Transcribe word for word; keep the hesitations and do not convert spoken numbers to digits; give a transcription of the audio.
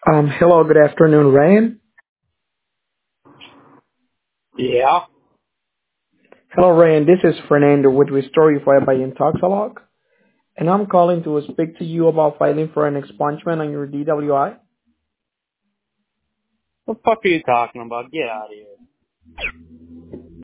Um, hello, good afternoon, Ryan. Yeah. Hello, Ryan. This is Fernando with Restore Fire by Intoxalog, and I'm calling to speak to you about filing for an expungement on your D W I. What the fuck are you talking about? Get out of here.